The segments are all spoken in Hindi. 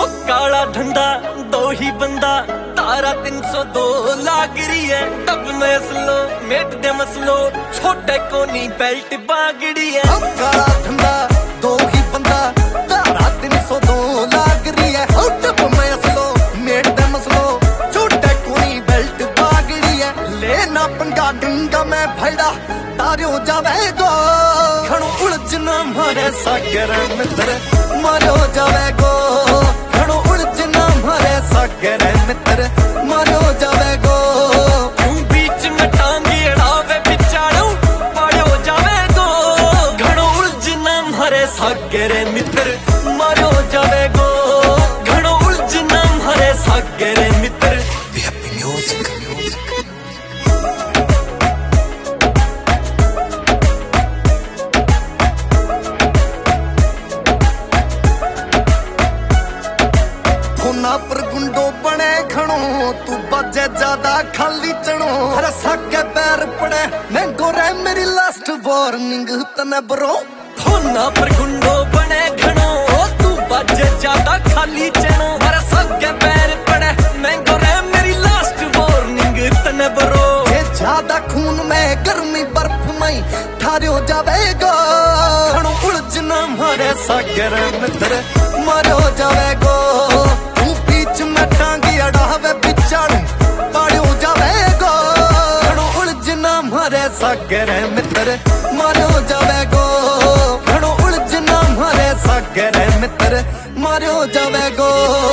काला धंधा दो ही बंदा तारा 302 लाग रही है। तब मैं स्लो मेट दे मसलो छोटे कोनी बेल्ट बागड़ी है। काला धंधा दो ही बंदा तारा 302 लाग रही है। तब मैं स्लो मेट दे मसलो छोटे कोनी बेल्ट बागड़ी है। लेना पंगा डंगा मैं भैड़ा तारियो जावेगो घणो उलझना मारे सागर मित्र मारो जावेगो घणो उलझना मारे सागर मित्र मारो जावेगो। बीच में टांगी अड़ावे बिचारू पाड़ो जावेगो घणो उलझना मारे सागर मित्र मारो जावेगो घणो उलझना मारे सागर मित्र। पर गुंडो बने घणो तू बजे ज्यादा खाली चणो हर साके पैर पड़े मैं गोरे मेरी लास्ट वार्निंग तने ब्रो। होना पर गुंडो बने घणो तू बजे ज्यादा खाली चणो हर साके पैर पड़े मैं गोरे मेरी लास्ट वार्निंग तने ब्रो। ये ज्यादा खून में गर्मी बर्फ में ठारियो जावेगो घणो उलझना मारे सागर मित्र मारो जावेगो। सागर मित्र मारो जावेगो घणो उलझना मारे सागर मित्र मारो जावेगो।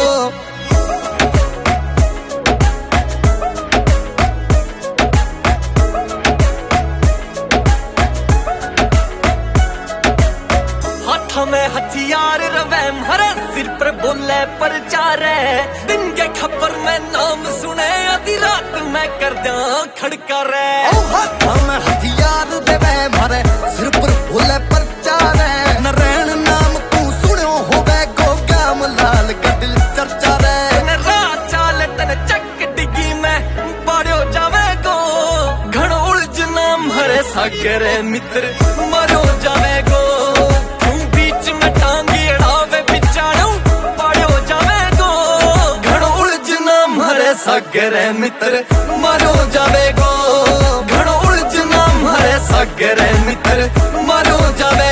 हाथ में हथियार रवे हरे सिर पर बोले प्रचारे दिन के खबर में नाम सुने आधी रात में कर दिया खड़का रे। हाथ में हथियार देवे मारे सिर पर बोले प्रचारे नरैन नाम तू सुनो होवे गो गाम लाल का दिल चर्चा रे। रात चाल तन चक डिगी में पाड़ो जावेगो घणो उलझना मारे सागर मित्र मारो जावेगो। बीच में टांगी अड़ावे बिचारू पाड़ो जावेगो घणो उलझना मारे सागर मित्र मारो जावेगो घणो उलझना मारे सागर मित्र मारो जावे।